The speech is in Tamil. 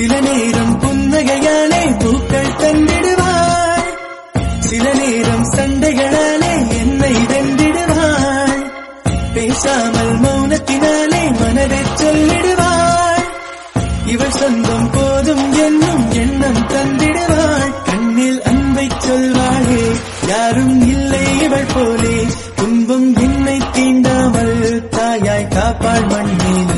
சில நேரம் புன்னகையாலே பூக்கள் தந்திடுவாள், சில நேரம் சண்டைகளாலே என்னை வென்றிடுவாள், பேசாமல் மௌனத்தினாலே மனதை சொல்லிடுவாள், இவள் சொந்தம் போதும் என்னும் எண்ணம் தந்திடுவாள், கண்ணில் அன்பை சொல்வாளே யாரும் இல்லை இவள் போலே, துன்பம் என்னை தீண்டாமல் தாயாய் காப்பாள் மண்ணில்.